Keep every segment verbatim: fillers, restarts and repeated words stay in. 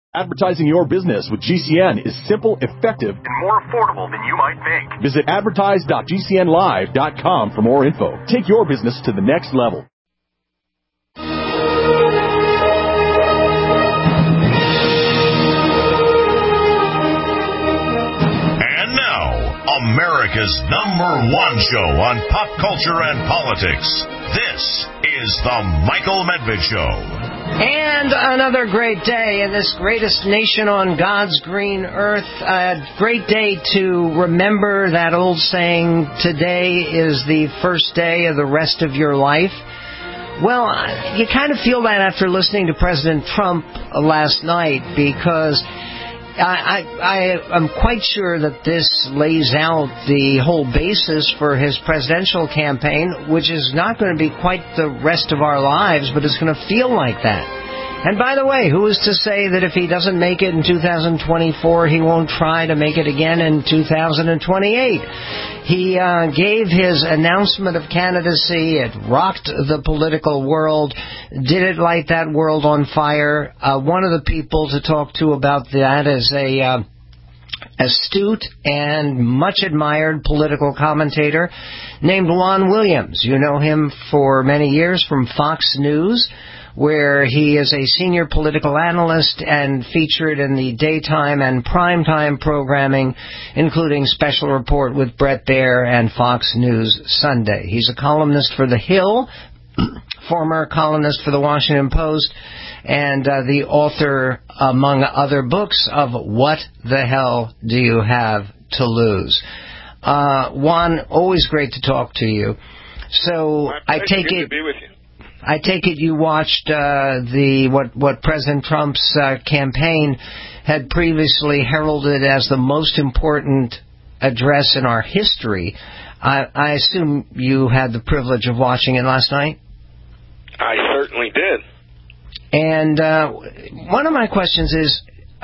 Advertising your business with G C N is simple, effective, and more affordable than you might think. Visit advertise dot g c n live dot com for more info. Take your business to the next level. And now, America's number one show on pop culture and politics. This is The Michael Medved Show. And another great day in this greatest nation on God's green earth. A great day to remember that old saying, today is the first day of the rest of your life. Well, you kind of feel that after listening to President Trump last night, because I, I, I am quite sure that this lays out the whole basis for his presidential campaign, which is not going to be quite the rest of our lives, but it's going to feel like that. And by the way, who is to say that if he doesn't make it in two thousand twenty-four, he won't try to make it again in two thousand twenty-eight? He uh, gave his announcement of candidacy. It rocked the political world. Did it light that world on fire? Uh, one of the people to talk to about that is a uh, astute and much admired political commentator named Juan Williams. You know him for many years from Fox News, where he is a senior political analyst and featured in the daytime and primetime programming, including Special Report with Bret Baier and Fox News Sunday. He's a columnist for The Hill, former columnist for The Washington Post, and uh, the author, among other books, of What the Hell Do You Have to Lose? Uh, Juan, always great to talk to you. So I take good it... to be with you. I take it you watched uh, the what what President Trump's uh, campaign had previously heralded as the most important address in our history. I, I assume you had the privilege of watching it last night? I certainly did. And uh, one of my questions is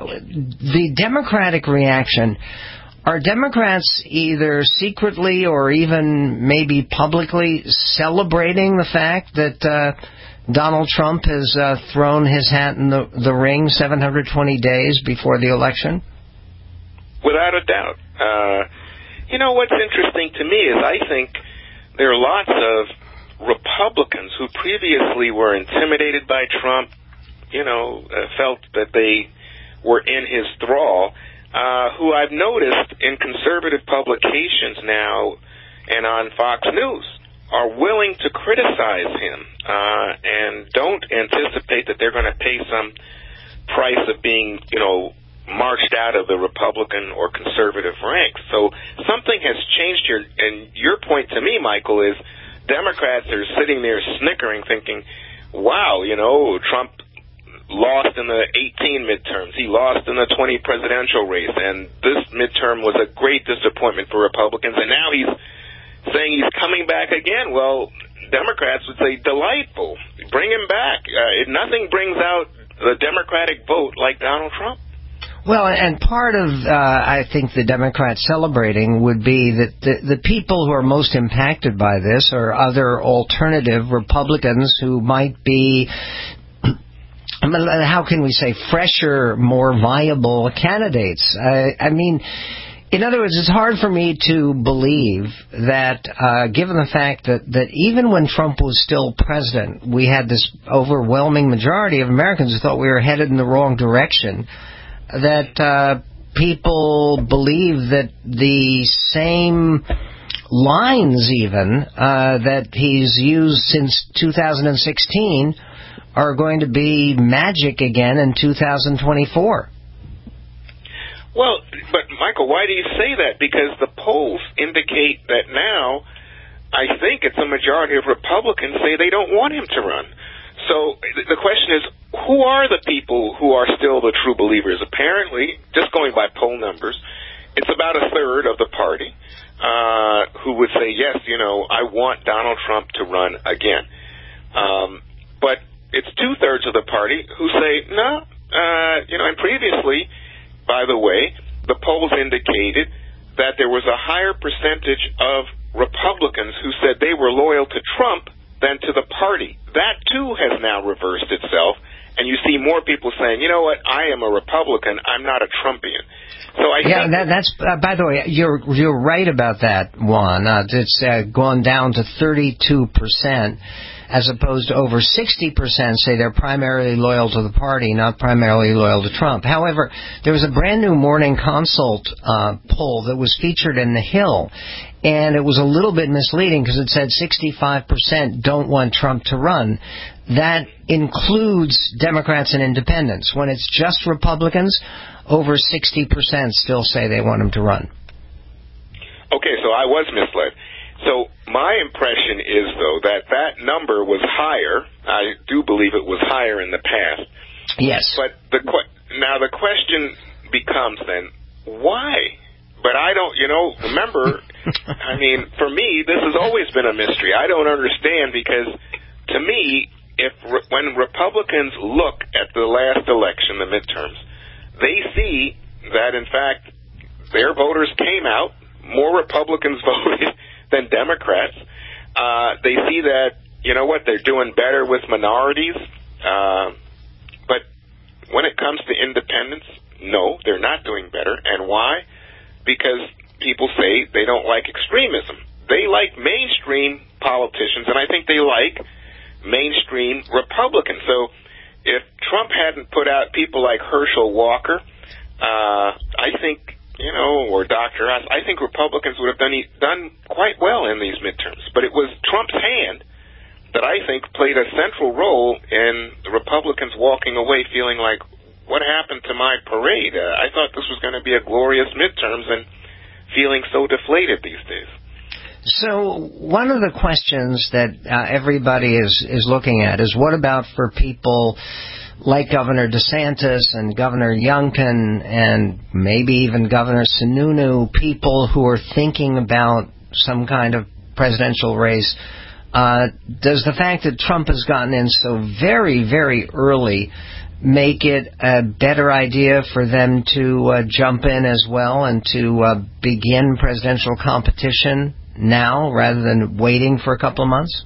the Democratic reaction. Are Democrats either secretly or even maybe publicly celebrating the fact that uh, Donald Trump has uh, thrown his hat in the, the ring seven hundred twenty days before the election? Without a doubt. Uh, you know, what's interesting to me is I think there are lots of Republicans who previously were intimidated by Trump, you know, uh, felt that they were in his thrall, Uh, who I've noticed in conservative publications now and on Fox News are willing to criticize him uh, and don't anticipate that they're going to pay some price of being, you know, marched out of the Republican or conservative ranks. So something has changed here. And your point to me, Michael, is Democrats are sitting there snickering, thinking, wow, you know, Trump lost in the eighteen midterms. He lost in the twenty presidential race, and this midterm was a great disappointment for Republicans, and now he's saying he's coming back again. Well, Democrats would say, delightful. Bring him back. Uh, nothing brings out the Democratic vote like Donald Trump. Well, and part of, uh, I think, the Democrats celebrating would be that the, the people who are most impacted by this are other alternative Republicans who might be, how can we say, fresher, more viable candidates. I, I mean, in other words, it's hard for me to believe that, uh, given the fact that, that even when Trump was still president, we had this overwhelming majority of Americans who thought we were headed in the wrong direction, that uh, people believe that the same lines even uh, that he's used since two thousand sixteen are going to be magic again in two thousand twenty-four. Well, but Michael, why do you say that? Because the polls indicate that now, I think it's a majority of Republicans say they don't want him to run. So the question is, who are the people who are still the true believers? Apparently, just going by poll numbers, it's about a third of the party uh, who would say, yes, you know, I want Donald Trump to run again. Um, but it's two-thirds of the party who say, no, uh, you know, and previously, by the way, the polls indicated that there was a higher percentage of Republicans who said they were loyal to Trump than to the party. That, too, has now reversed itself, and you see more people saying, you know what, I am a Republican, I'm not a Trumpian. So I yeah, think that, that's. Uh, by the way, you're you're right about that, Juan. Uh, it's uh, gone down to thirty-two percent, as opposed to over sixty percent say they're primarily loyal to the party, not primarily loyal to Trump. However, there was a brand new Morning Consult uh, poll that was featured in The Hill, and it was a little bit misleading because it said sixty-five percent don't want Trump to run. That includes Democrats and independents. When it's just Republicans, over sixty percent still say they want him to run. Okay, so I was misled. So my impression is, though, that that number was higher. I do believe it was higher in the past. Yes. But the que- now the question becomes then, why? But I don't, you know, remember, I mean, for me, this has always been a mystery. I don't understand because, to me, if re- when Republicans look at the last election, the midterms, they see that, in fact, their voters came out, more Republicans voted than Democrats. Uh, they see that, you know what, they're doing better with minorities. Uh, but when it comes to independents, no, they're not doing better. And why? Because people say they don't like extremism. They like mainstream politicians, and I think they like mainstream Republicans. So if Trump hadn't put out people like Herschel Walker, uh, I think, you know, or Doctor Oz, I think Republicans would have done done quite well in these midterms. But it was Trump's hand that I think played a central role in the Republicans walking away feeling like, what happened to my parade? Uh, I thought this was going to be a glorious midterms, and feeling so deflated these days. So one of the questions that uh, everybody is, is looking at is, what about for people like Governor DeSantis and Governor Youngkin and maybe even Governor Sununu, people who are thinking about some kind of presidential race? Uh, does the fact that Trump has gotten in so very, very early make it a better idea for them to uh, jump in as well and to uh, begin presidential competition now rather than waiting for a couple of months?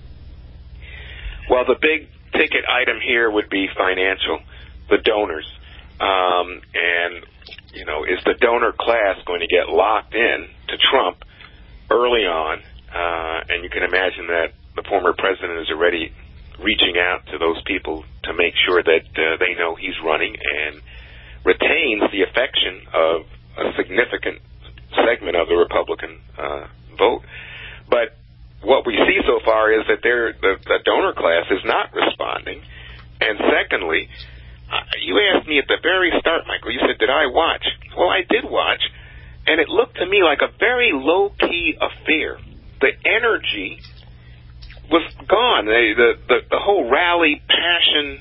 Well, the big ticket item here would be financial, the donors. Um, and, you know, is the donor class going to get locked in to Trump early on? Uh, and you can imagine that the former president is already reaching out to those people to make sure that uh, they know he's running and retains the affection of a significant segment of the Republican uh, vote. But what we see so far is that they're, the, the donor class is not responding. And secondly, uh, you asked me at the very start, Michael, you said, did I watch? Well, I did watch, and it looked to me like a very low-key affair. The energy was gone. The, the, the, the whole rally, passion,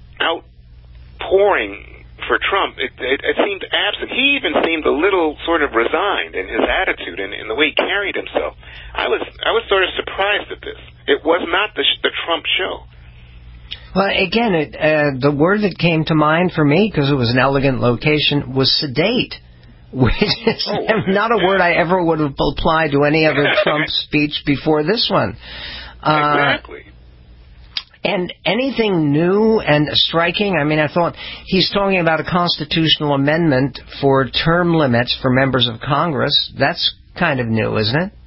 outpouring for Trump, it, it, it seemed absent. He even seemed a little sort of resigned in his attitude and in the way he carried himself. I was I was sort of surprised at this. It was not the, the Trump show. Well, again, it, uh, the word that came to mind for me, because it was an elegant location, was sedate, which is oh, not a word I ever would have applied to any other Trump speech before this one. Uh, exactly. And anything new and striking? I mean, I thought he's talking about a constitutional amendment for term limits for members of Congress. That's kind of new, isn't it?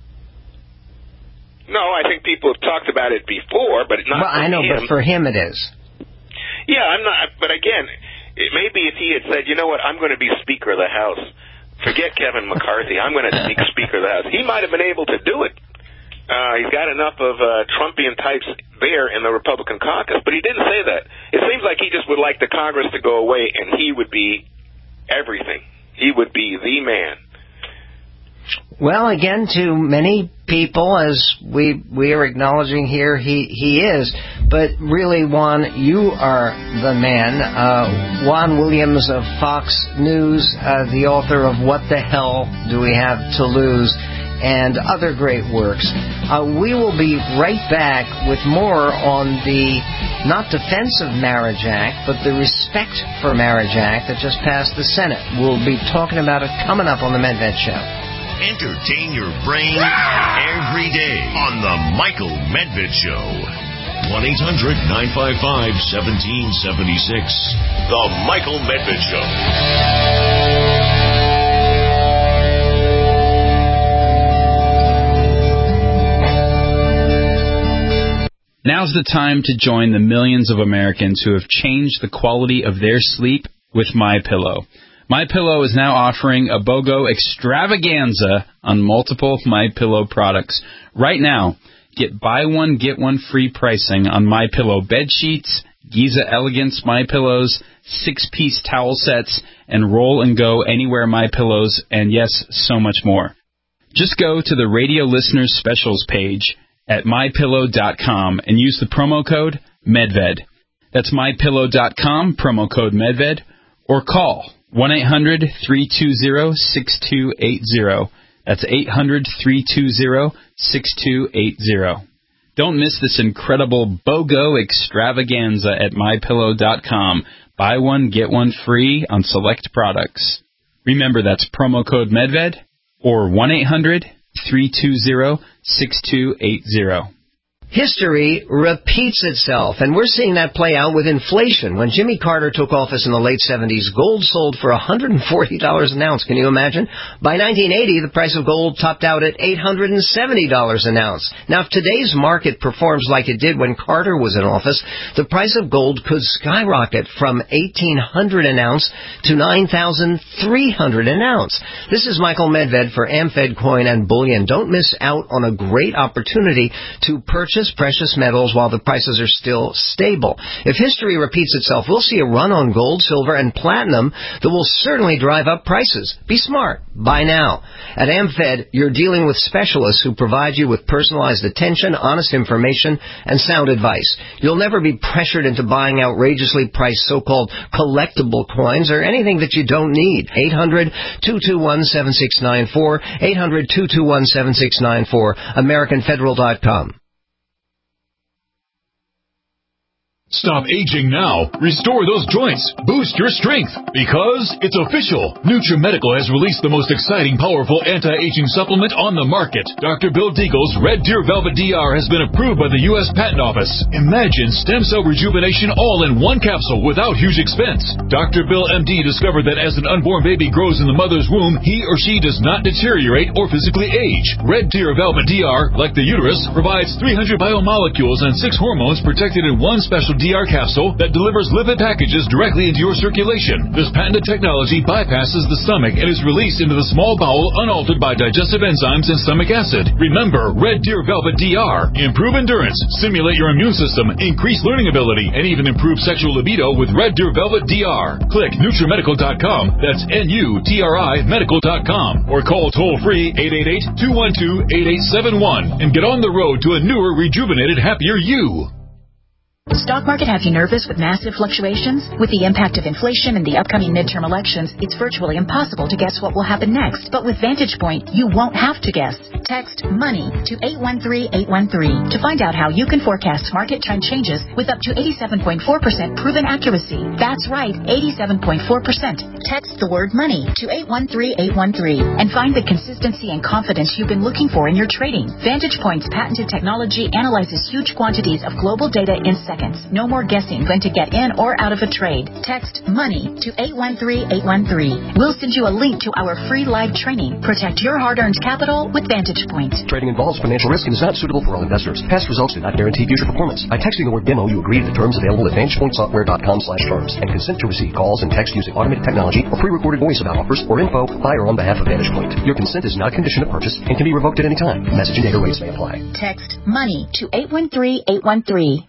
No, I think people have talked about it before, but not well, for I know, him. but for him it is. Yeah, I'm not. But again, it maybe if he had said, you know what, I'm going to be Speaker of the House. Forget Kevin McCarthy. I'm going to be Speaker of the House. He might have been able to do it. Uh, he's got enough of uh, Trumpian types there in the Republican caucus, but he didn't say that. It seems like he just would like the Congress to go away, and he would be everything. He would be the man. Well, again, to many people, as we we are acknowledging here, he, he is. But really, Juan, you are the man. Uh, Juan Williams of Fox News, uh, the author of What the Hell Do We Have to Lose? And other great works. Uh, we will be right back with more on the not Defense of Marriage Act, but the Respect for Marriage Act that just passed the Senate. We'll be talking about it coming up on the Medved Show. Entertain your brain every day on the Michael Medved Show. one eight hundred nine five five one seven seven six. The Michael Medved Show. Now's the time to join the millions of Americans who have changed the quality of their sleep with MyPillow. MyPillow is now offering a BOGO extravaganza on multiple MyPillow products. Right now, get buy one, get one free pricing on MyPillow bed sheets, Giza Elegance MyPillows, six-piece towel sets, and Roll and Go Anywhere MyPillows, and yes, so much more. Just go to the Radio Listeners Specials page at my pillow dot com and use the promo code MEDVED. That's my pillow dot com, promo code MEDVED, or call one eight hundred three two zero six two eight zero. That's eight hundred three two zero six two eight zero. Don't miss this incredible BOGO extravaganza at my pillow dot com. Buy one, get one free on select products. Remember, that's promo code MEDVED or one eight hundred three two zero six two eight zero. History repeats itself, and we're seeing that play out with inflation. When Jimmy Carter took office in the late seventies, gold sold for one hundred forty dollars an ounce. Can you imagine? By nineteen eighty, the price of gold topped out at eight hundred seventy dollars an ounce. Now, if today's market performs like it did when Carter was in office, the price of gold could skyrocket from eighteen hundred dollars an ounce to nine thousand three hundred dollars an ounce. This is Michael Medved for AmFed Coin and Bullion. Don't miss out on a great opportunity to purchase precious metals while the prices are still stable. If history repeats itself, we'll see a run on gold, silver, and platinum that will certainly drive up prices. Be smart. Buy now. At AmFed, you're dealing with specialists who provide you with personalized attention, honest information, and sound advice. You'll never be pressured into buying outrageously priced so-called collectible coins or anything that you don't need. eight hundred two two one seven six nine four, eight hundred two two one seven six nine four, American Federal dot com. Stop aging now. Restore those joints. Boost your strength. Because it's official. NutriMedical has released the most exciting, powerful anti-aging supplement on the market. Doctor Bill Deagle's Red Deer Velvet D R has been approved by the U S Patent Office. Imagine stem cell rejuvenation all in one capsule without huge expense. Doctor Bill M D discovered that as an unborn baby grows in the mother's womb, he or she does not deteriorate or physically age. Red Deer Velvet D R, like the uterus, provides three hundred biomolecules and six hormones protected in one special D R capsule that delivers lipid packages directly into your circulation. This patented technology bypasses the stomach and is released into the small bowel unaltered by digestive enzymes and stomach acid. Remember, Red Deer Velvet D R. Improve endurance, stimulate your immune system, increase learning ability, and even improve sexual libido with Red Deer Velvet D R. Click NutriMedical dot com. That's N U T R I medical dot com. Or call toll-free eight eight eight, two one two, eight eight seven one and get on the road to a newer, rejuvenated, happier you. Stock market have you nervous with massive fluctuations? With the impact of inflation and the upcoming midterm elections, it's virtually impossible to guess what will happen next. But with Vantage Point, you won't have to guess. Text MONEY to eight one three eight one three to find out how you can forecast market trend changes with up to eighty-seven point four percent proven accuracy. That's right, eighty-seven point four percent. Text the word MONEY to eight one three eight one three and find the consistency and confidence you've been looking for in your trading. Vantage Point's patented technology analyzes huge quantities of global data in seconds. No more guessing when to get in or out of a trade. Text MONEY to eight one three eight one three. We'll send you a link to our free live training. Protect your hard-earned capital with Vantage Point. Trading involves financial risk and is not suitable for all investors. Past results do not guarantee future performance. By texting the word demo, you agree to the terms available at vantage point software dot com slash terms and consent to receive calls and text using automated technology or pre-recorded voice about offers or info by or on behalf of Vantage Point. Your consent is not a condition of purchase and can be revoked at any time. Message and data rates may apply. Text MONEY to eight one three eight one three.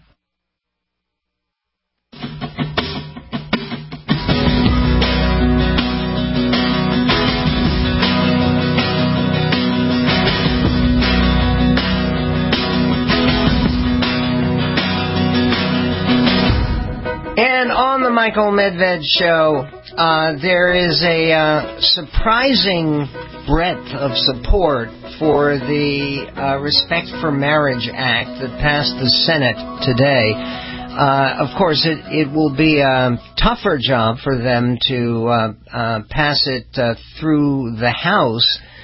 And on the Michael Medved Show, uh, there is a uh, surprising breadth of support for the uh, Respect for Marriage Act that passed the Senate today. Uh, of course, it, it will be a tougher job for them to uh, uh, pass it uh, through the House.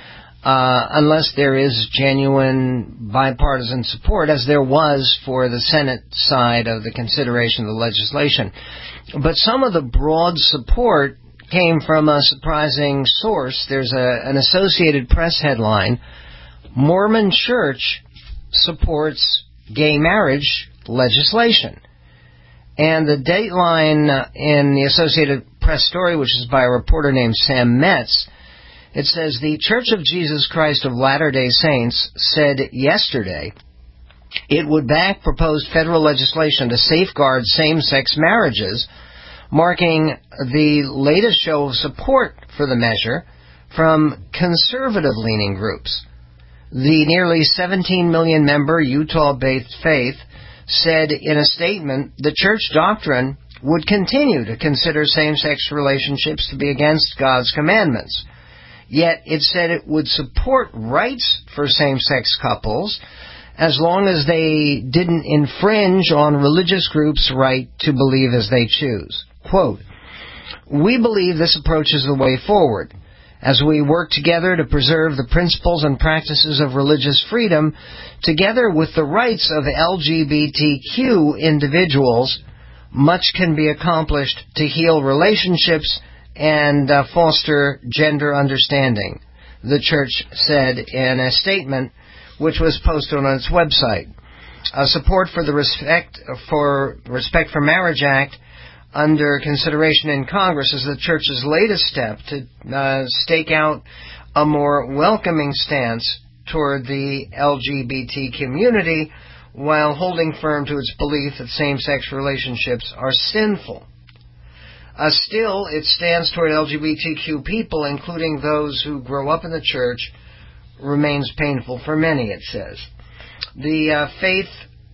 uh, unless there is genuine bipartisan support, as there was for the Senate side of the consideration of the legislation. But some of the broad support came from a surprising source. There's a, an Associated Press headline: Mormon Church supports gay marriage legislation. And the dateline uh, in the Associated Press story, which is by a reporter named Sam Metz, it says, the Church of Jesus Christ of Latter-day Saints said yesterday it would back proposed federal legislation to safeguard same-sex marriages, marking the latest show of support for the measure from conservative-leaning groups. The nearly seventeen million member Utah-based Faith said in a statement the church doctrine would continue to consider same-sex relationships to be against God's commandments. Yet it said it would support rights for same-sex couples as long as they didn't infringe on religious groups' right to believe as they choose. Quote, we believe this approach is the way forward. As we work together to preserve the principles and practices of religious freedom, together with the rights of L G B T Q individuals, much can be accomplished to heal relationships and uh, foster gender understanding, the church said in a statement which was posted on its website. Uh, support for the Respect for Respect for Marriage Act under consideration in Congress is the church's latest step to uh, stake out a more welcoming stance toward the L G B T community while holding firm to its belief that same-sex relationships are sinful. Uh, still, it stands toward L G B T Q people, including those who grow up in the church, remains painful for many, it says. The uh, faith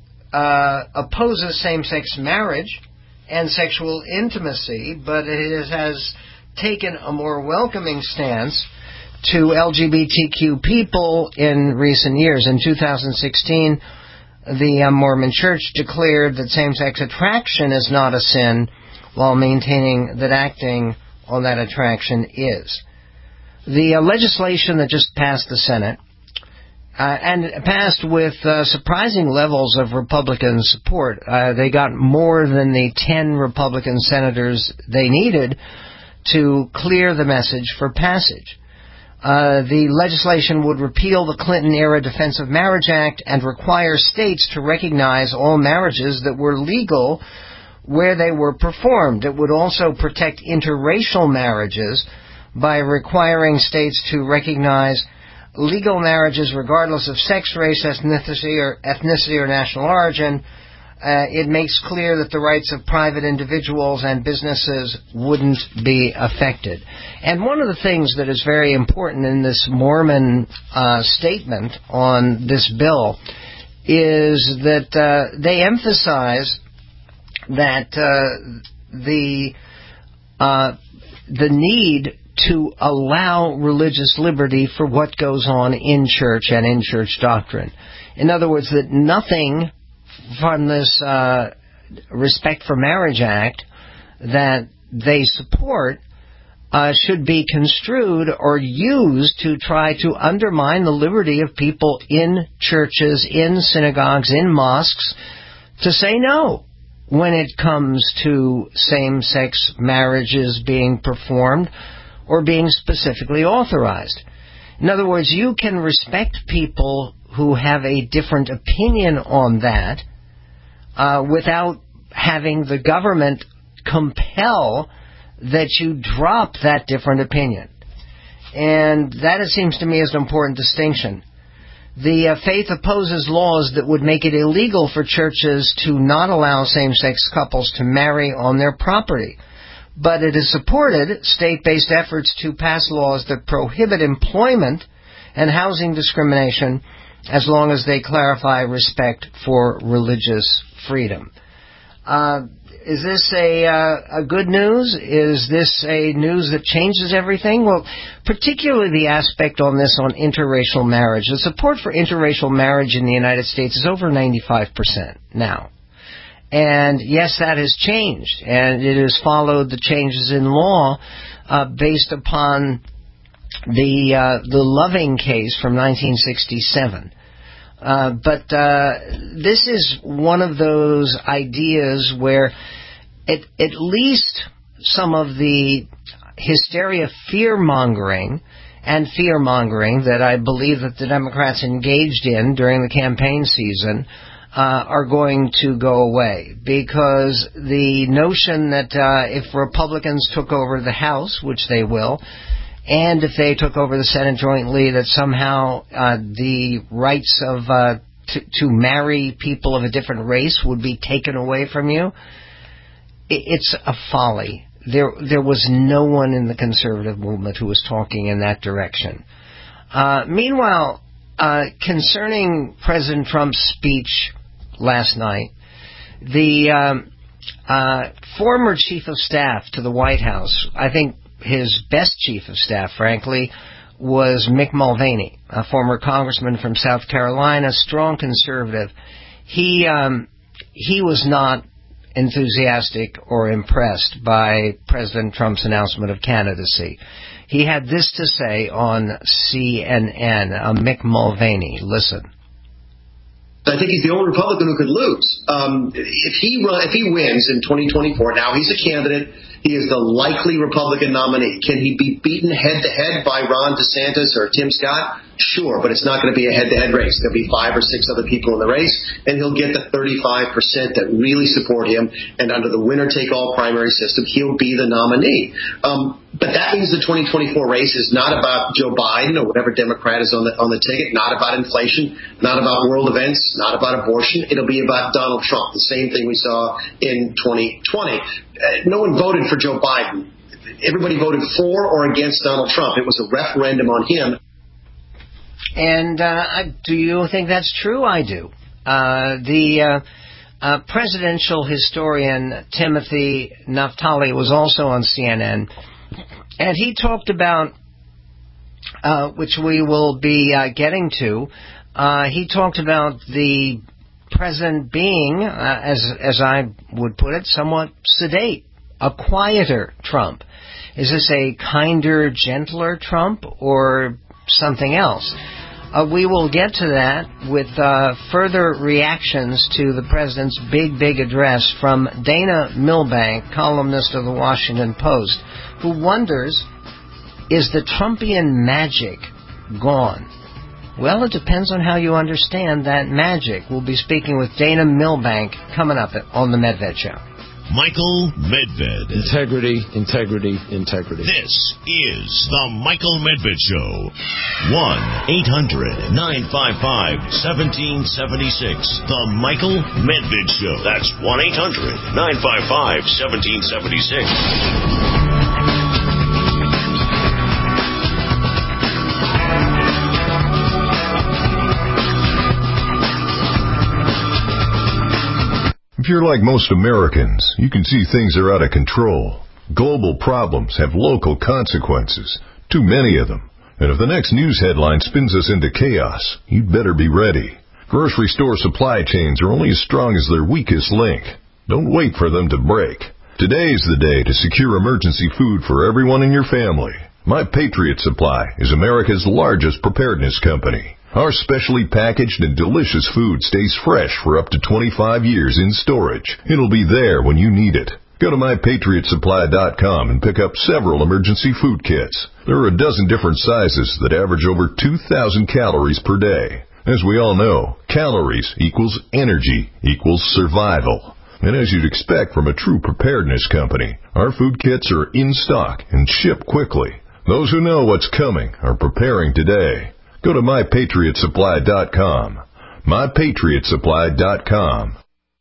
uh, opposes same-sex marriage and sexual intimacy, but it has taken a more welcoming stance to L G B T Q people in recent years. In two thousand sixteen, the uh, Mormon Church declared that same-sex attraction is not a sin, while maintaining that acting on that attraction is. The uh, legislation that just passed the Senate, uh, and passed with uh, surprising levels of Republican support. Uh, they got more than the ten Republican senators they needed to clear the message for passage. Uh, the legislation would repeal the Clinton-era Defense of Marriage Act and require states to recognize all marriages that were legal where they were performed. It would also protect interracial marriages by requiring states to recognize legal marriages regardless of sex, race, ethnicity, or ethnicity or national origin. Uh, it makes clear that the rights of private individuals and businesses wouldn't be affected. And one of the things that is very important in this Mormon uh, statement on this bill is that uh, they emphasize that uh, the uh, the need to allow religious liberty for what goes on in church and in church doctrine. In other words, that nothing from this uh, Respect for Marriage Act that they support uh, should be construed or used to try to undermine the liberty of people in churches, in synagogues, in mosques, to say no when it comes to same-sex marriages being performed or being specifically authorized. In other words, you can respect people who have a different opinion on that uh, without having the government compel that you drop that different opinion. And that, it seems to me, is an important distinction. The uh, faith opposes laws that would make it illegal for churches to not allow same-sex couples to marry on their property. But it has supported state-based efforts to pass laws that prohibit employment and housing discrimination as long as they clarify respect for religious freedom. Uh, is this a, uh, a good news? Is this a news that changes everything? Well, particularly the aspect on this on interracial marriage. The support for interracial marriage in the United States is over ninety-five percent now. And yes, that has changed, and it has followed the changes in law uh, based upon the uh, the Loving case from nineteen sixty-seven. Uh, but uh, this is one of those ideas where at, at least some of the hysteria, fear-mongering, and fear-mongering that I believe that the Democrats engaged in during the campaign season uh, are going to go away. Because the notion that uh, if Republicans took over the House, which they will, and if they took over the Senate jointly, that somehow uh, the rights of uh, to, to marry people of a different race would be taken away from you, it's a folly. There, there was no one in the conservative movement who was talking in that direction. Uh, meanwhile, uh, concerning President Trump's speech last night, the um, uh, former chief of staff to the White House, I think his best chief of staff, frankly, was Mick Mulvaney, a former congressman from South Carolina, strong conservative. He um, he was not enthusiastic or impressed by President Trump's announcement of candidacy. He had this to say on C N N, uh, Mick Mulvaney. Listen. I think he's the only Republican who could lose. Um, if he run, if he wins in twenty twenty-four, now he's a candidate. He is the likely Republican nominee. Can he be beaten head-to-head by Ron DeSantis or Tim Scott? Sure, but it's not going to be a head-to-head race. There'll be five or six other people in the race, and he'll get the thirty-five percent that really support him. And under the winner-take-all primary system, he'll be the nominee. Um, but that means the twenty twenty-four race is not about Joe Biden or whatever Democrat is on the on the ticket, not about inflation, not about world events, not about abortion. It'll be about Donald Trump, the same thing we saw in twenty twenty. Uh, no one voted for Joe Biden. Everybody voted for or against Donald Trump. It was a referendum on him. And uh, do you think that's true? I do. Uh, the uh, uh, presidential historian Timothy Naftali was also on C N N, and he talked about, uh, which we will be uh, getting to, uh, he talked about the president being, uh, as as I would put it, somewhat sedate, a quieter Trump. Is this a kinder, gentler Trump or something else? Uh, we will get to that with uh, further reactions to the president's big, big address from Dana Milbank, columnist of the Washington Post, who wonders, is the Trumpian magic gone? Well, it depends on how you understand that magic. We'll be speaking with Dana Milbank coming up on The Medved Show. Michael Medved. Integrity, integrity, integrity. This is The Michael Medved Show. one eight hundred nine five five one seven seven six. The Michael Medved Show. That's one eight hundred nine five five one seven seven six. If you're like most Americans, you can see things are out of control. Global problems have local consequences, too many of them. And if the next news headline spins us into chaos, you'd better be ready. Grocery store supply chains are only as strong as their weakest link. Don't wait for them to break. Today's the day to secure emergency food for everyone in your family. My Patriot Supply is America's largest preparedness company. Our specially packaged and delicious food stays fresh for up to twenty-five years in storage. It'll be there when you need it. Go to my patriot supply dot com and pick up several emergency food kits. There are a dozen different sizes that average over two thousand calories per day. As we all know, calories equals energy equals survival. And as you'd expect from a true preparedness company, our food kits are in stock and ship quickly. Those who know what's coming are preparing today. Go to my patriot supply dot com. my patriot supply dot com.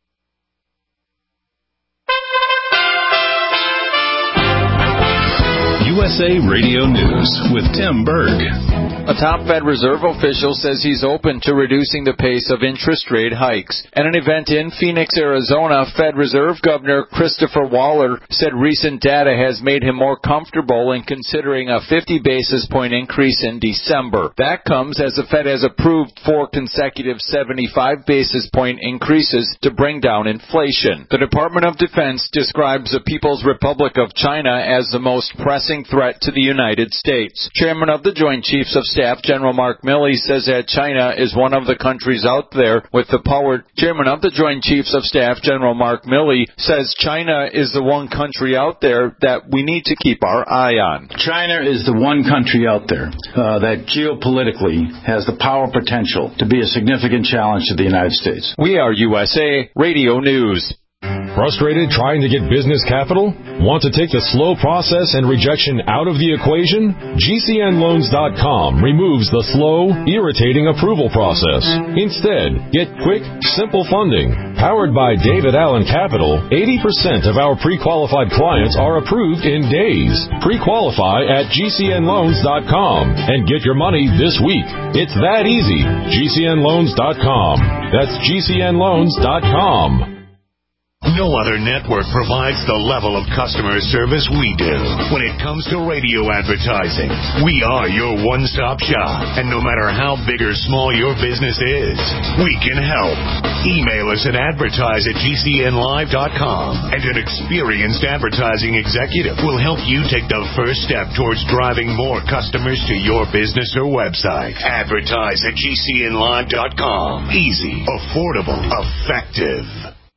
U S A Radio News with Tim Berg. A top Fed Reserve official says he's open to reducing the pace of interest rate hikes. At an event in Phoenix, Arizona, Fed Reserve Governor Christopher Waller said recent data has made him more comfortable in considering a fifty basis point increase in December. That comes as the Fed has approved four consecutive seventy-five basis point increases to bring down inflation. The Department of Defense describes the People's Republic of China as the most pressing growing threat to the United States. Chairman of the Joint Chiefs of Staff, General Mark Milley, says that China is one of the countries out there with the power. Chairman of the Joint Chiefs of Staff, General Mark Milley, says China is the one country out there that we need to keep our eye on. China is the one country out there uh, that geopolitically has the power potential to be a significant challenge to the United States. We are U S A Radio News. Frustrated trying to get business capital? Want to take the slow process and rejection out of the equation? G C N loans dot com removes the slow, irritating approval process. Instead, get quick, simple funding. Powered by David Allen Capital, eighty percent of our pre-qualified clients are approved in days. Pre-qualify at G C N loans dot com and get your money this week. It's that easy. G C N loans dot com. That's G C N loans dot com. No other network provides the level of customer service we do. When it comes to radio advertising, we are your one-stop shop. And no matter how big or small your business is, we can help. Email us at advertise at G C N live dot com, and an experienced advertising executive will help you take the first step towards driving more customers to your business or website. Advertise at G C N live dot com. Easy, affordable, effective.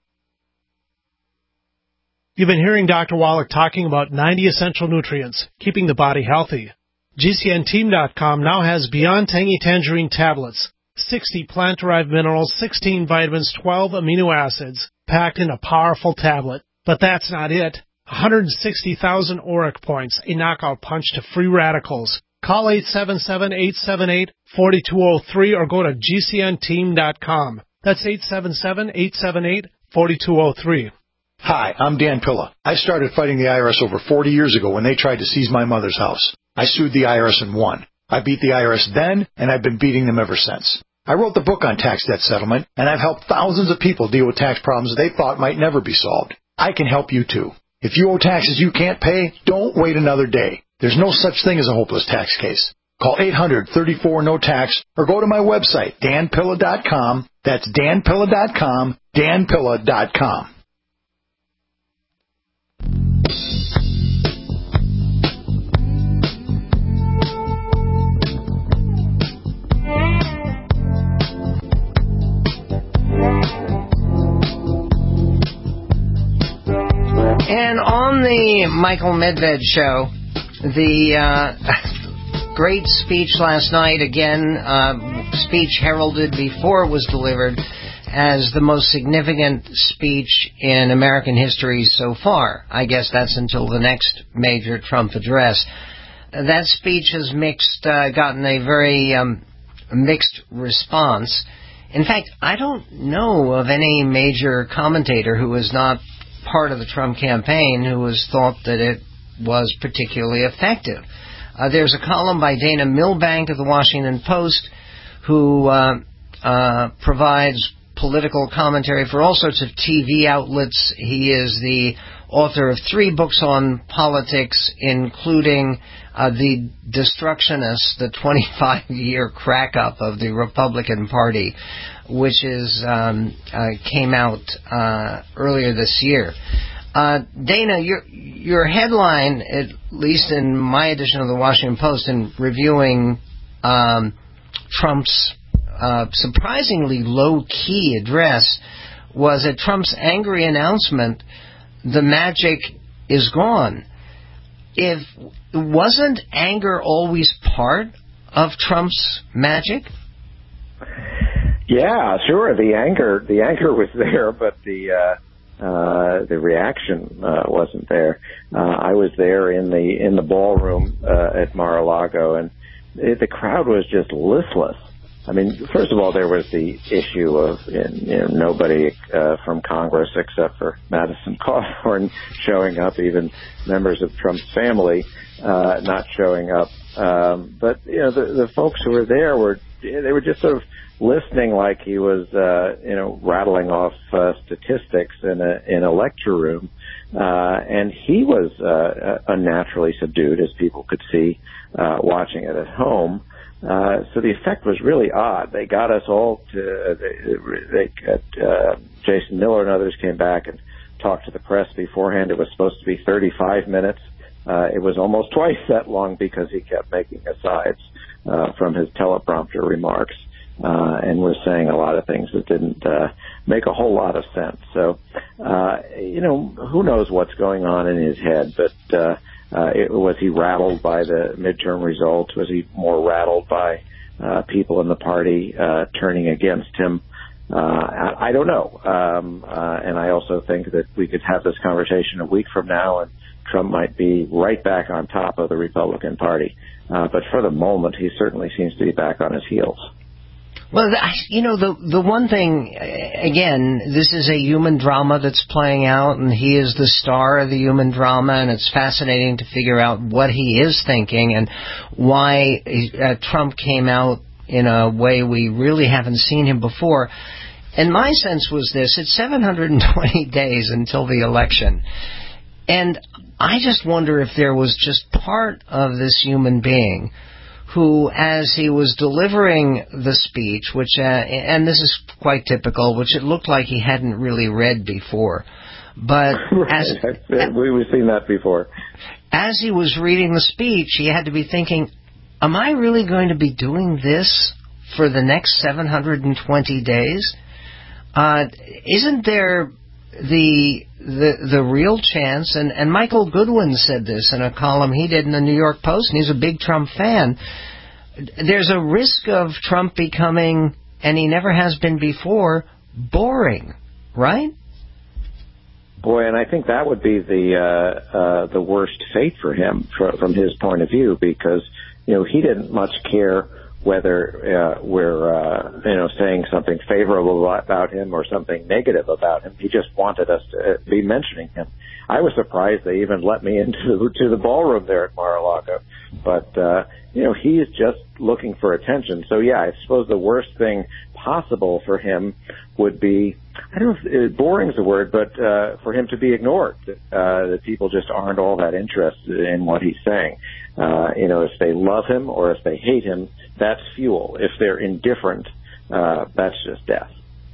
You've been hearing Doctor Wallach talking about ninety essential nutrients, keeping the body healthy. G C N team dot com now has Beyond Tangy Tangerine tablets, sixty plant-derived minerals, sixteen vitamins, twelve amino acids, packed in a powerful tablet. But that's not it. one hundred sixty thousand auric points, a knockout punch to free radicals. Call eight seven seven, eight seven eight, four two zero three or go to G C N team dot com. That's eight seven seven, eight seven eight, four two zero three. Hi, I'm Dan Pilla. I started fighting the I R S over forty years ago when they tried to seize my mother's house. I sued the I R S and won. I beat the I R S then, and I've been beating them ever since. I wrote the book on tax debt settlement, and I've helped thousands of people deal with tax problems they thought might never be solved. I can help you too. If you owe taxes you can't pay, don't wait another day. There's no such thing as a hopeless tax case. Call eight hundred, thirty-four, no tax or go to my website, dan pilla dot com. That's dan pilla dot com, dan pilla dot com. And on the Michael Medved show, the uh, great speech last night, again, uh, speech heralded before it was delivered as the most significant speech in American history so far. I guess that's until the next major Trump address. That speech has mixed, uh, gotten a very um, mixed response. In fact, I don't know of any major commentator who is not part of the Trump campaign who has thought that it was particularly effective. Uh, there's a column by Dana Milbank of the Washington Post who uh, uh, provides political commentary for all sorts of T V outlets. He is the author of three books on politics, including uh, The Destructionists, the twenty-five-year crack-up of the Republican Party, which is um, uh, came out uh, earlier this year. Uh, Dana, your your headline, at least in my edition of the Washington Post, in reviewing um, Trump's uh, surprisingly low-key address, was at Trump's angry announcement, "The magic is gone." If wasn't anger always part of Trump's magic? Yeah, sure. The anger, the anger was there, but the uh, uh, the reaction uh, wasn't there. Uh, I was there in the in the ballroom uh, at Mar-a-Lago, and it, the crowd was just listless. I mean, first of all, there was the issue of you know, nobody uh, from Congress except for Madison Cawthorn showing up, even members of Trump's family uh, not showing up. Um, but you know, the, the folks who were there were they were just sort of listening like he was, uh, you know, rattling off uh, statistics in a in a lecture room, uh, and he was uh, unnaturally subdued, as people could see uh, watching it at home. Uh, so the effect was really odd. They got us all to, uh, they, they got, uh, Jason Miller and others came back and talked to the press beforehand. It was supposed to be thirty-five minutes. uh, it was almost twice that long because he kept making asides uh, from his teleprompter remarks uh, and was saying a lot of things that didn't uh, make a whole lot of sense. So, uh, you know, who knows what's going on in his head, but uh, uh, it, was he rattled by the midterm results? Was he more rattled by uh, people in the party uh, turning against him? Uh, I, I don't know. Um, uh, and I also think that we could have this conversation a week from now and Trump might be right back on top of the Republican Party. Uh, but for the moment, he certainly seems to be back on his heels. Well, you know, the the one thing, again, this is a human drama that's playing out, and he is the star of the human drama, and it's fascinating to figure out what he is thinking and why uh, Trump came out in a way we really haven't seen him before. And my sense was this: it's seven hundred twenty days until the election. And I just wonder if there was just part of this human being who, as he was delivering the speech, which, uh, and this is quite typical, which it looked like he hadn't really read before. But as we, we've seen that before. As he was reading the speech, he had to be thinking, am I really going to be doing this for the next seven hundred twenty days? Uh, isn't there the the the real chance, and, and Michael Goodwin said this in a column he did in the New York Post, and he's a big Trump fan, there's a risk of Trump becoming, and he never has been before, boring, right? Boy, and I think that would be the uh, uh, the worst fate for him fr- from his point of view, because, you know, he didn't much care whether uh, we're, uh, you know, saying something favorable about him or something negative about him. He just wanted us to be mentioning him. I was surprised they even let me into to the ballroom there at Mar-a-Lago. But, uh, you know, he is just looking for attention. So, yeah, I suppose the worst thing possible for him would be, I don't know if boring is the word, but uh, for him to be ignored, uh, that people just aren't all that interested in what he's saying. Uh, you know, if they love him or if they hate him, that's fuel. If they're indifferent, uh, that's just death.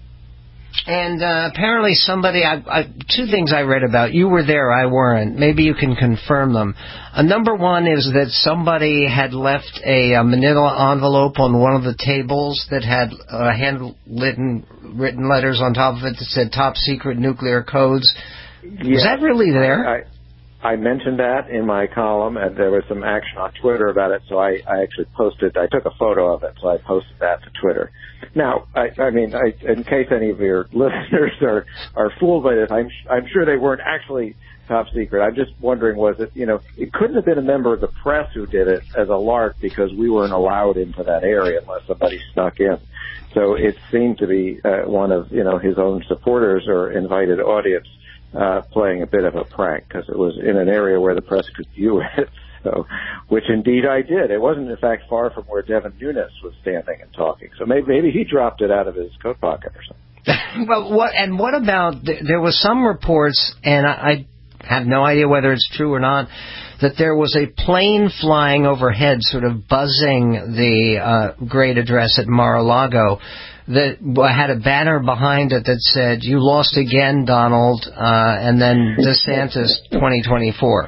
And uh, apparently somebody, I, I, two things I read about. You were there, I weren't. Maybe you can confirm them. Uh, number one is that somebody had left a, a manila envelope on one of the tables that had uh, handwritten written letters on top of it that said top secret nuclear codes. Yes. Was that really there? I, I mentioned that in my column, and there was some action on Twitter about it, so I, I actually posted, I took a photo of it, so I posted that to Twitter. Now, I, I mean, I, in case any of your listeners are, are fooled by this, I'm, I'm sure they weren't actually top secret. I'm just wondering, was it, you know, it couldn't have been a member of the press who did it as a lark, because we weren't allowed into that area unless somebody snuck in. So it seemed to be uh, one of, you know, his own supporters or invited audience uh, playing a bit of a prank, because it was in an area where the press could view it. So, which indeed I did. It wasn't, in fact, far from where Devin Nunes was standing and talking. So maybe, maybe he dropped it out of his coat pocket or something. Well, what and what about? There was some reports, and I, I have no idea whether it's true or not, that there was a plane flying overhead, sort of buzzing the uh, great address at Mar-a-Lago, that had a banner behind it that said, "You lost again, Donald," uh, and then DeSantis twenty twenty-four.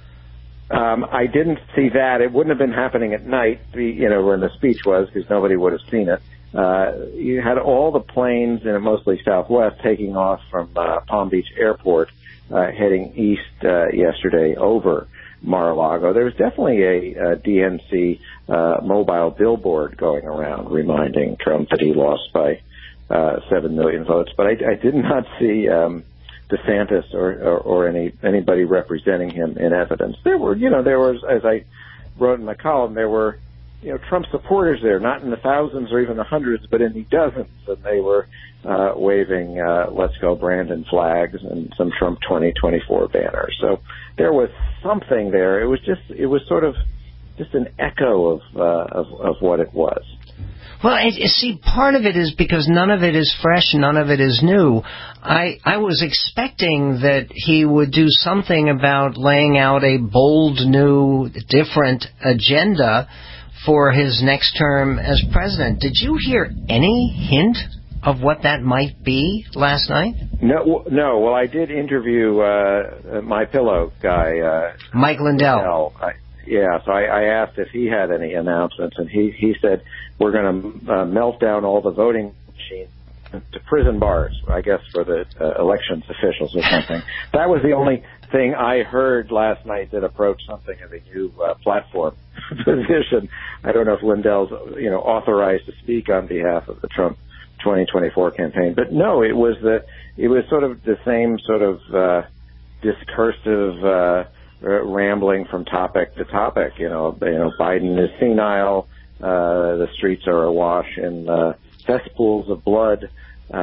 Um, I didn't see that. It wouldn't have been happening at night, you know, when the speech was, because nobody would have seen it. Uh, you had all the planes, and mostly Southwest, taking off from uh, Palm Beach Airport, uh, heading east uh, yesterday over Mar-a-Lago. There was definitely a, a D N C uh, mobile billboard going around reminding Trump that he lost by uh, seven million votes. But I, I did not see um, DeSantis or, or, or any anybody representing him in evidence. There were, you know, there was, as I wrote in the column, there were, you know, Trump supporters there, not in the thousands or even the hundreds, but in the dozens, and they were uh, waving uh, "Let's Go Brandon" flags and some Trump twenty twenty-four banners. So there was something there. It was just, it was sort of just an echo of uh, of, of what it was. Well, it, see, part of it is because none of it is fresh, none of it is new. I, I was expecting that he would do something about laying out a bold, new, different agenda for his next term as president. Did you hear any hint of what that might be last night? No, no. Well, I did interview uh, my pillow guy, uh, Mike Lindell. Lindell. I, yeah, so I, I asked if he had any announcements, and he he said we're going to uh, melt down all the voting machines to prison bars, I guess, for the uh, elections officials or something. That was the only thing I heard last night that approached something of a new uh, platform position. I don't know if Lindell's, you know, authorized to speak on behalf of the Trump twenty twenty-four campaign, but no, it was the it was sort of the same sort of uh, discursive uh, rambling from topic to topic. You know, you know, Biden is senile. Uh, the streets are awash in uh, cesspools of blood.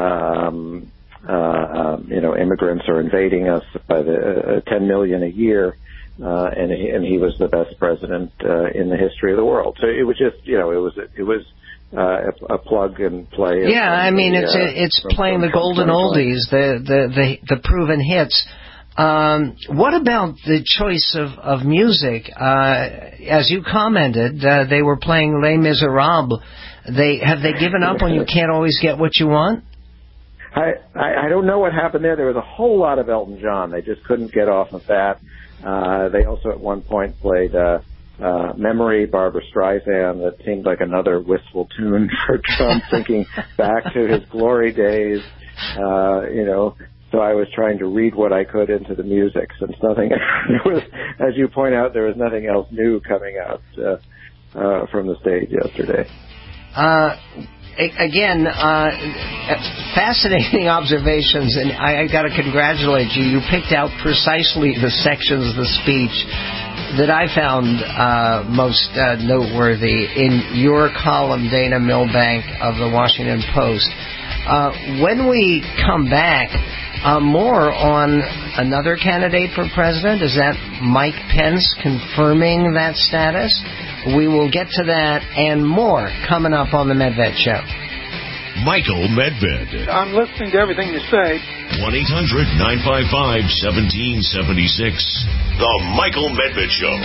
Um, uh, um, you know, immigrants are invading us by the uh, ten million a year, uh, and he, and he was the best president uh, in the history of the world. So it was just, you know, it was it was uh, a, a plug and play. Yeah, I mean, the, it's uh, it's from, playing from, the golden oldies, the, the the the proven hits. Um, what about the choice of, of music? Uh, as you commented, uh, they were playing Les Miserables. They have they given up when you can't always get what you want? I, I, I don't know what happened there. There was a whole lot of Elton John. They just couldn't get off of that. Uh, they also at one point played uh, uh, Memory, Barbra Streisand. That seemed like another wistful tune for Trump, thinking back to his glory days. Uh, you know, so I was trying to read what I could into the music, since nothing, there was, as you point out, there was nothing else new coming out uh, uh, from the stage yesterday. Uh, again, uh, fascinating observations, and I, I got to congratulate you. You picked out precisely the sections of the speech that I found uh, most uh, noteworthy in your column, Dana Milbank of the Washington Post. Uh, when we come back, uh, more on another candidate for president. Is that Mike Pence confirming that status? We will get to that and more coming up on the Medved Show. Michael Medved. I'm listening to everything you say. one eight hundred nine five five one seven seven six. The Michael Medved Show.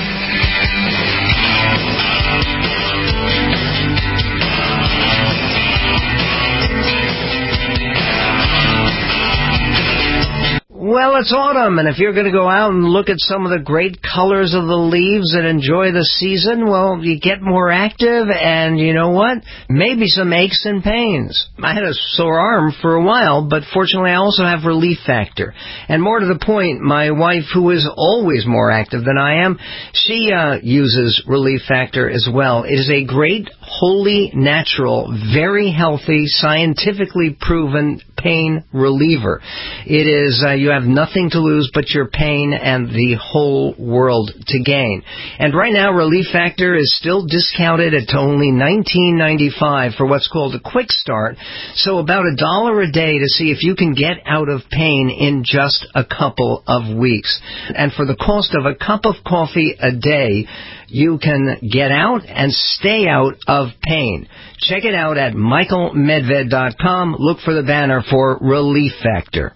Well, it's autumn, and if you're going to go out and look at some of the great colors of the leaves and enjoy the season, well, you get more active, and you know what? Maybe some aches and pains. I had a sore arm for a while, but fortunately I also have Relief Factor. And more to the point, my wife, who is always more active than I am, she uh, uses Relief Factor as well. It is a great, wholly natural, very healthy, scientifically proven pain reliever. It is, uh, you have nothing to lose but your pain and the whole world to gain. And right now, Relief Factor is still discounted at only nineteen ninety-five for what's called a quick start. So about a dollar a day to see if you can get out of pain in just a couple of weeks. And for the cost of a cup of coffee a day, you can get out and stay out of pain. Check it out at michael medved dot com. Look for the banner for Relief Factor.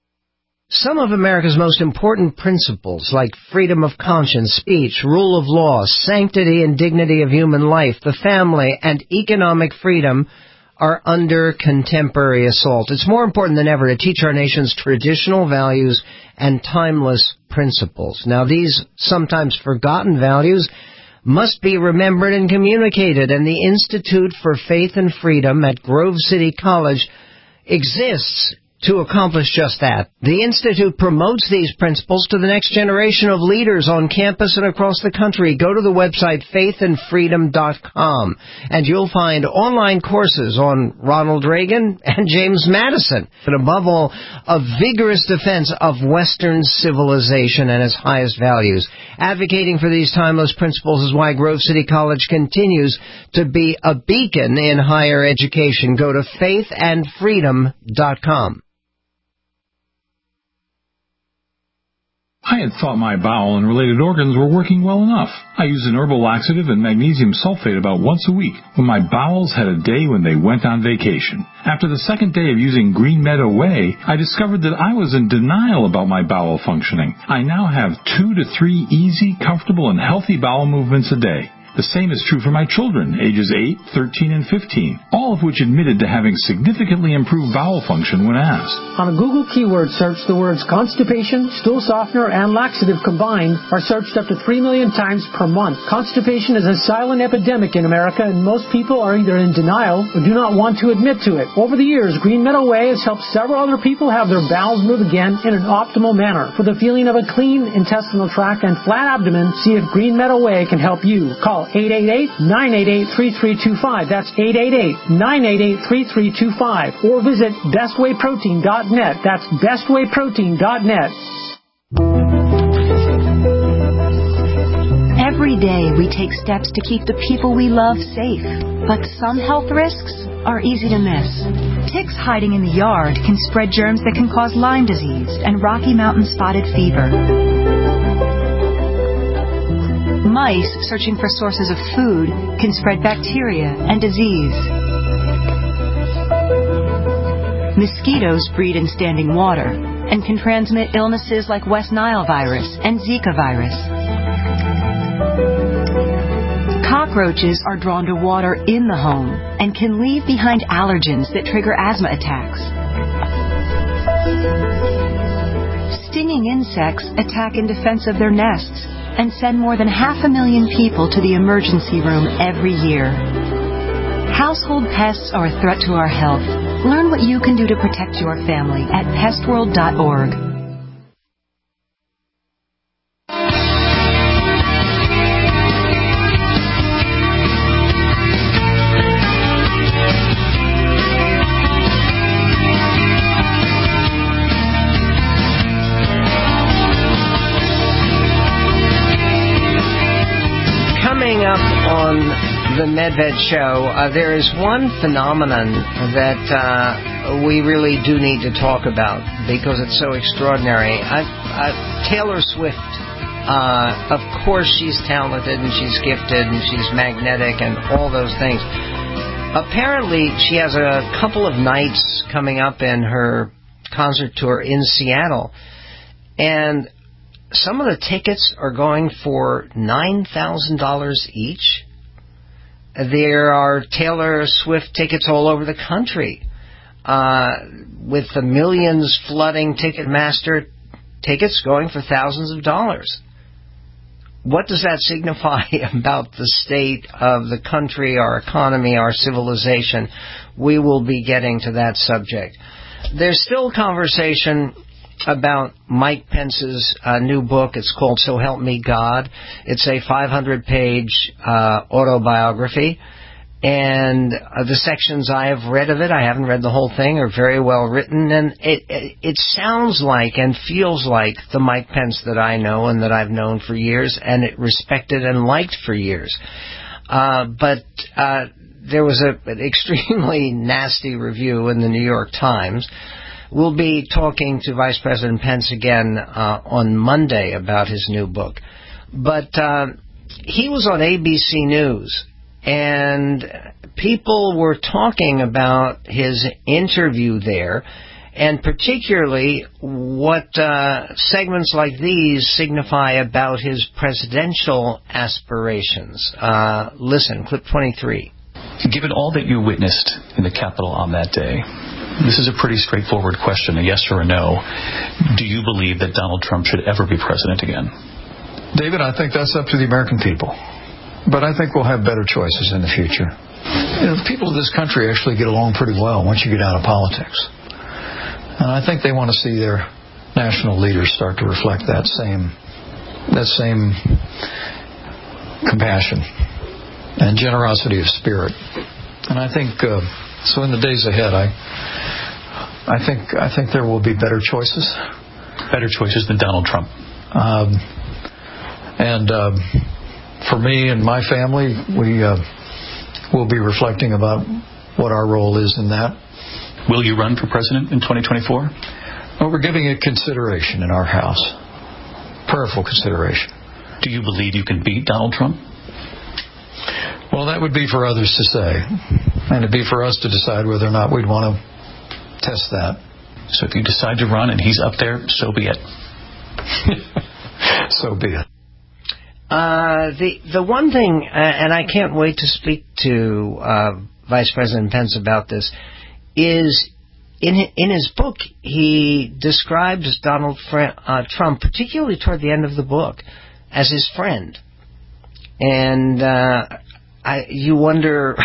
Some of America's most important principles, like freedom of conscience, speech, rule of law, sanctity and dignity of human life, the family, and economic freedom, are under contemporary assault. It's more important than ever to teach our nation's traditional values and timeless principles. Now, these sometimes forgotten values must be remembered and communicated, and the Institute for Faith and Freedom at Grove City College exists to accomplish just that. The Institute promotes these principles to the next generation of leaders on campus and across the country. Go to the website faith and freedom dot com, and you'll find online courses on Ronald Reagan and James Madison, and above all, a vigorous defense of Western civilization and its highest values. Advocating for these timeless principles is why Grove City College continues to be a beacon in higher education. Go to faith and freedom dot com. I had thought my bowel and related organs were working well enough. I used an herbal laxative and magnesium sulfate about once a week, but my bowels had a day when they went on vacation. After the second day of using Green Meadow Whey, I discovered that I was in denial about my bowel functioning. I now have two to three easy, comfortable, and healthy bowel movements a day. The same is true for my children, ages eight, thirteen, and fifteen, all of which admitted to having significantly improved bowel function when asked. On a Google keyword search, the words constipation, stool softener, and laxative combined are searched up to three million times per month. Constipation is a silent epidemic in America, and most people are either in denial or do not want to admit to it. Over the years, Green Meadow Way has helped several other people have their bowels move again in an optimal manner. For the feeling of a clean intestinal tract and flat abdomen, see if Green Meadow Way can help you. Call eight eight eight, nine eight eight, three three two five. That's eight eight eight, nine eight eight, three three two five. Or visit best way protein dot net. That's best way protein dot net. Every day we take steps to keep the people we love safe. But some health risks are easy to miss. Ticks hiding in the yard can spread germs that can cause Lyme disease and Rocky Mountain spotted fever. Mice searching for sources of food can spread bacteria and disease. Mosquitoes breed in standing water and can transmit illnesses like West Nile virus and Zika virus. Cockroaches are drawn to water in the home and can leave behind allergens that trigger asthma attacks. Stinging insects attack in defense of their nests and send more than half a million people to the emergency room every year. Household pests are a threat to our health. Learn what you can do to protect your family at pest world dot org. Coming up on the Medved Show, uh, there is one phenomenon that uh, we really do need to talk about because it's so extraordinary. I, I, Taylor Swift, uh, of course she's talented and she's gifted and she's magnetic and all those things. Apparently she has a couple of nights coming up in her concert tour in Seattle, and some of the tickets are going for nine thousand dollars each. There are Taylor Swift tickets all over the country, uh, with the millions flooding Ticketmaster tickets going for thousands of dollars. What does that signify about the state of the country, our economy, our civilization? We will be getting to that subject. There's still conversation about Mike Pence's uh, new book. It's called So Help Me God. It's a five hundred page uh, autobiography, and uh, the sections I have read of it, I haven't read the whole thing, are very well written, and it, it it sounds like and feels like the Mike Pence that I know and that I've known for years and it respected and liked for years. Uh, but uh, there was a, an extremely nasty review in the New York Times. We'll be talking to Vice President Pence again uh, on Monday about his new book. But uh, he was on A B C News, and people were talking about his interview there, and particularly what uh, segments like these signify about his presidential aspirations. Uh, listen, clip twenty-three. Given all that you witnessed in the Capitol on that day, this is a pretty straightforward question, a yes or a no. Do you believe that Donald Trump should ever be president again? David, I think that's up to the American people. But I think we'll have better choices in the future. You know, the people of this country actually get along pretty well once you get out of politics. And I think they want to see their national leaders start to reflect that same, that same compassion and generosity of spirit. And I think... Uh, So in the days ahead, I, I think I think there will be better choices. Better choices than Donald Trump. Um, and um, for me and my family, we uh, will be reflecting about what our role is in that. Will you run for president in twenty twenty-four? Well, we're giving it consideration in our house. Prayerful consideration. Do you believe you can beat Donald Trump? Well, that would be for others to say. And it'd be for us to decide whether or not we'd want to test that. So if you decide to run and he's up there, so be it. So be it. Uh, the the one thing, uh, and I can't wait to speak to uh, Vice President Pence about this, is in in his book he describes Donald Fra- uh, Trump, particularly toward the end of the book, as his friend, and uh, I you wonder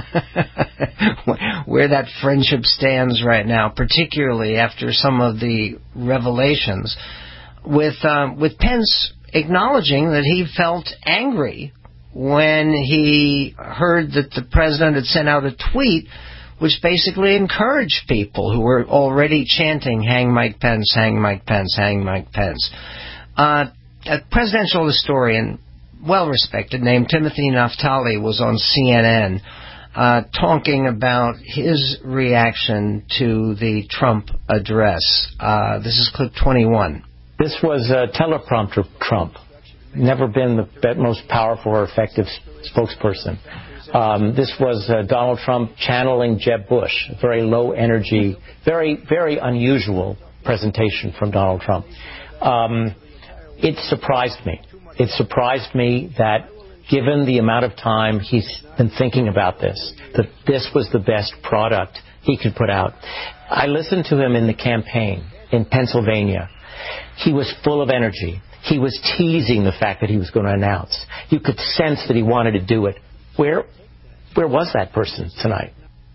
where that friendship stands right now, particularly after some of the revelations, with um, with Pence acknowledging that he felt angry when he heard that the president had sent out a tweet which basically encouraged people who were already chanting, "Hang Mike Pence, hang Mike Pence, hang Mike Pence." Uh, a presidential historian, well-respected, named Timothy Naftali, was on C N N uh, talking about his reaction to the Trump address. Uh, this is clip twenty-one. This was a teleprompter Trump. Never been the most powerful or effective spokesperson. Um, this was uh, Donald Trump channeling Jeb Bush. A very low energy, very, very unusual presentation from Donald Trump. Um, it surprised me. It surprised me that, given the amount of time he's been thinking about this, that this was the best product he could put out. I listened to him in the campaign in Pennsylvania. He was full of energy. He was teasing the fact that he was going to announce. You could sense that he wanted to do it. Where, where was that person tonight?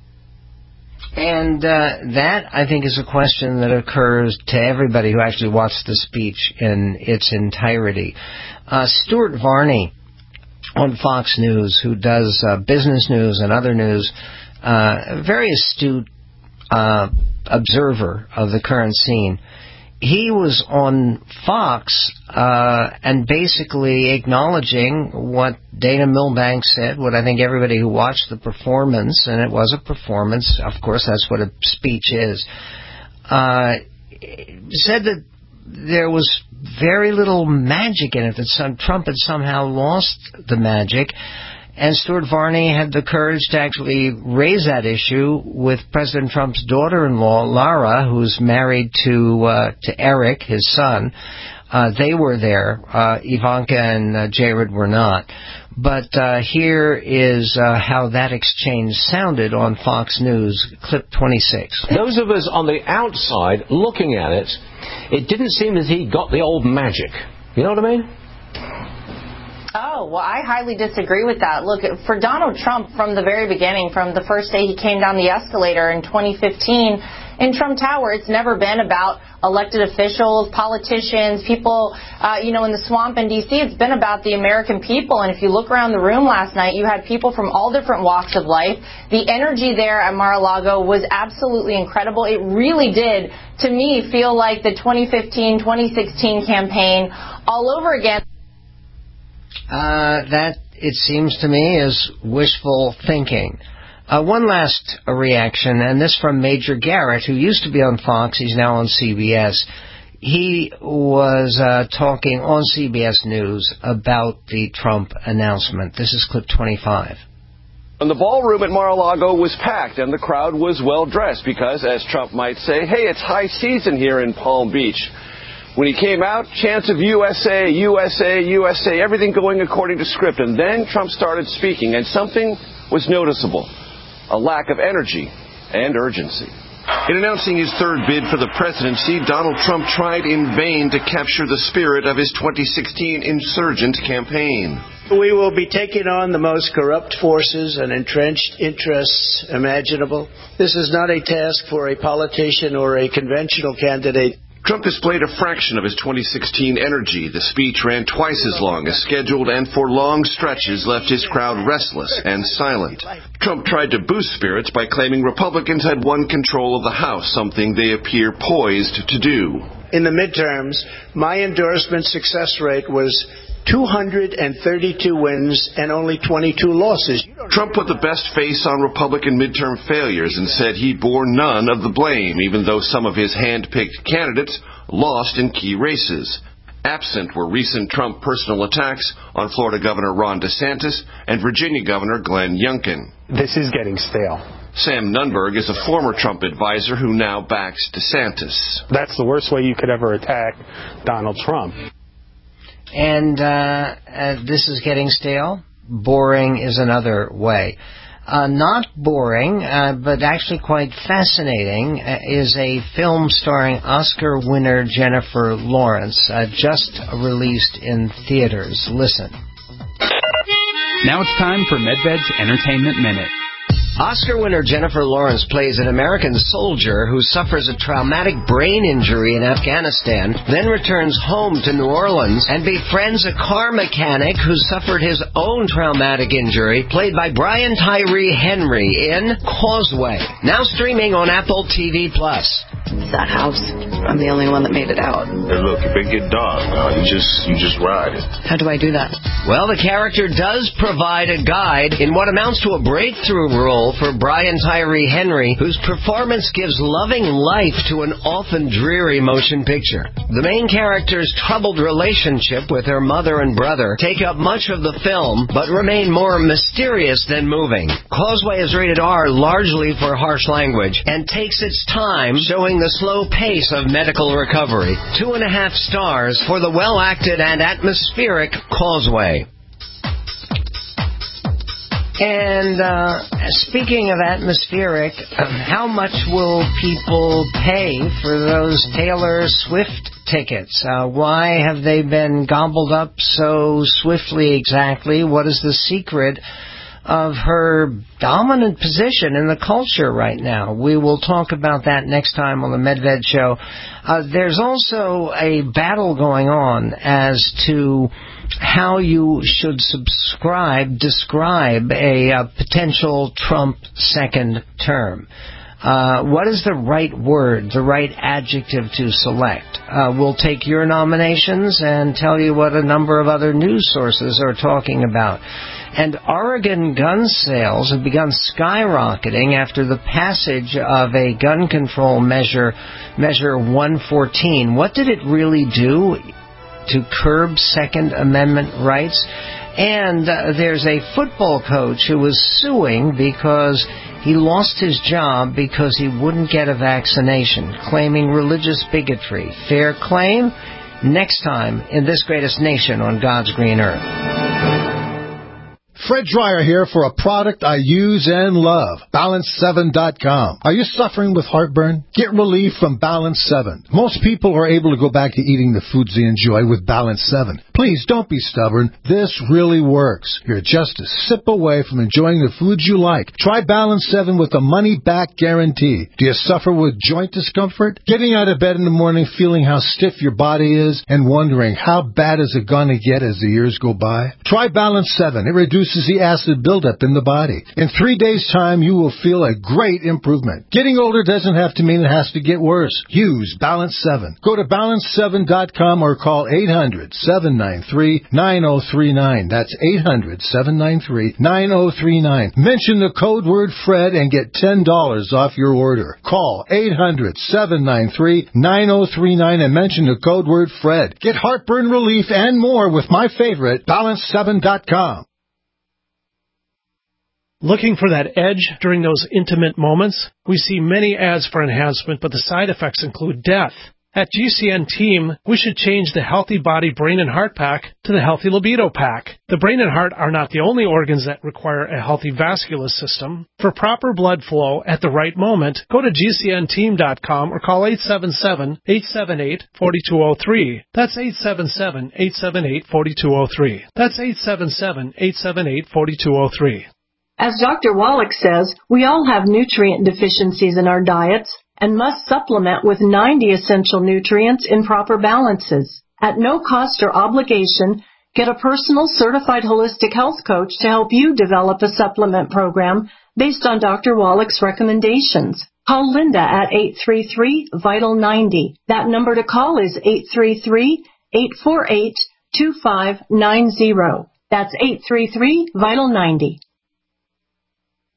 And uh, that, I think, is a question that occurs to everybody who actually watched the speech in its entirety. Uh, Stuart Varney on Fox News, who does uh, business news and other news, uh, a very astute uh, observer of the current scene, he was on Fox uh, and basically acknowledging what Dana Milbank said, what I think everybody who watched the performance, and it was a performance, of course that's what a speech is, uh, said that there was very little magic in it, that some, Trump had somehow lost the magic. And Stuart Varney had the courage to actually raise that issue with President Trump's daughter-in-law, Lara, who's married to uh, to Eric, his son. Uh, they were there. Uh, Ivanka and uh, Jared were not. But uh, here is uh, how that exchange sounded on Fox News, clip twenty-six. Those of us on the outside looking at it, it didn't seem as he got the old magic. You know what I mean? Oh, well, I highly disagree with that. Look, for Donald Trump, from the very beginning, from the first day he came down the escalator in twenty fifteen in Trump Tower, it's never been about elected officials, politicians, people, uh, you know, in the swamp in D C It's been about the American people. And if you look around the room last night, you had people from all different walks of life. The energy there at Mar-a-Lago was absolutely incredible. It really did, to me, feel like the twenty fifteen twenty sixteen campaign all over again. Uh, that, it seems to me, is wishful thinking. Uh, one last uh, reaction, and this from Major Garrett, who used to be on Fox. He's now on C B S. He was uh, talking on C B S News about the Trump announcement. This is clip twenty-five. And the ballroom at Mar-a-Lago was packed, and the crowd was well-dressed because, as Trump might say, hey, it's high season here in Palm Beach. When he came out, chants of U S A, U S A, U S A, everything going according to script. And then Trump started speaking, and something was noticeable: a lack of energy and urgency. In announcing his third bid for the presidency, Donald Trump tried in vain to capture the spirit of his twenty sixteen insurgent campaign. We will be taking on the most corrupt forces and entrenched interests imaginable. This is not a task for a politician or a conventional candidate. Trump displayed a fraction of his twenty sixteen energy. The speech ran twice as long as scheduled and for long stretches left his crowd restless and silent. Trump tried to boost spirits by claiming Republicans had won control of the House, something they appear poised to do. In the midterms, my endorsement success rate was two hundred thirty-two wins and only twenty-two losses. Trump put the best face on Republican midterm failures and said he bore none of the blame, even though some of his hand-picked candidates lost in key races. Absent were recent Trump personal attacks on Florida Governor Ron DeSantis and Virginia Governor Glenn Youngkin. This is getting stale. Sam Nunberg is a former Trump advisor who now backs DeSantis. That's the worst way you could ever attack Donald Trump. And uh, uh, this is getting stale. Boring is another way. Uh, not boring, uh, but actually quite fascinating, uh, is a film starring Oscar winner Jennifer Lawrence, uh, just released in theaters. Listen. Now it's time for MedVed's Entertainment Minute. Oscar winner Jennifer Lawrence plays an American soldier who suffers a traumatic brain injury in Afghanistan, then returns home to New Orleans and befriends a car mechanic who suffered his own traumatic injury, played by Brian Tyree Henry in Causeway, now streaming on Apple T V Plus. It's that house. I'm the only one that made it out. Hey, look, if it get dark, uh, you just you just ride it. How do I do that? Well, the character does provide a guide in what amounts to a breakthrough role for Brian Tyree Henry, whose performance gives loving life to an often dreary motion picture. The main character's troubled relationship with her mother and brother take up much of the film, but remain more mysterious than moving. Causeway is rated R largely for harsh language, and takes its time showing the slow pace of medical recovery. Two and a half stars for the well-acted and atmospheric Causeway. And uh, speaking of atmospheric, uh, how much will people pay for those Taylor Swift tickets? Uh, why have they been gobbled up so swiftly exactly? What is the secret of her dominant position in the culture right now? We will talk about that next time on the MedVed Show. Uh, there's also a battle going on as to how you should subscribe, describe a uh, potential Trump second term. Uh, what is the right word, the right adjective to select? Uh, we'll take your nominations and tell you what a number of other news sources are talking about. And Oregon gun sales have begun skyrocketing after the passage of a gun control measure, Measure one fourteen. What did it really do to curb Second Amendment rights? And uh, there's a football coach who was suing because he lost his job because he wouldn't get a vaccination, claiming religious bigotry. Fair claim? Next time in This Greatest Nation on God's Green Earth. Fred Dreyer here for a product I use and love, Balance seven dot com. Are you suffering with heartburn? Get relief from Balance seven. Most people are able to go back to eating the foods they enjoy with Balance seven. Please don't be stubborn. This really works. You're just a sip away from enjoying the foods you like. Try Balance seven with a money-back guarantee. Do you suffer with joint discomfort? Getting out of bed in the morning feeling how stiff your body is and wondering how bad is it going to get as the years go by? Try Balance seven. It reduces the acid buildup in the body. In three days' time, you will feel a great improvement. Getting older doesn't have to mean it has to get worse. Use Balance seven. Go to balance seven dot com or call eight hundred, seven nine three, nine oh three nine. That's eight hundred, seven nine three, nine oh three nine. Mention the code word Fred and get ten dollars off your order. Call eight hundred, seven nine three, nine oh three nine and mention the code word Fred. Get heartburn relief and more with my favorite, balance seven dot com. Looking for that edge during those intimate moments? We see many ads for enhancement, but the side effects include death. At G C N Team, we should change the Healthy Body Brain and Heart Pack to the Healthy Libido Pack. The brain and heart are not the only organs that require a healthy vascular system. For proper blood flow at the right moment, go to G C N team dot com or call eight seven seven, eight seven eight, four two zero three. That's eight seven seven, eight seven eight, four two zero three. That's eight seven seven, eight seven eight, four two zero three. As Doctor Wallach says, we all have nutrient deficiencies in our diets and must supplement with ninety essential nutrients in proper balances. At no cost or obligation, get a personal certified holistic health coach to help you develop a supplement program based on Doctor Wallach's recommendations. Call Linda at eight three three, vital ninety. That number to call is eight three three, eight four eight, two five nine zero. That's eight three three, vital ninety.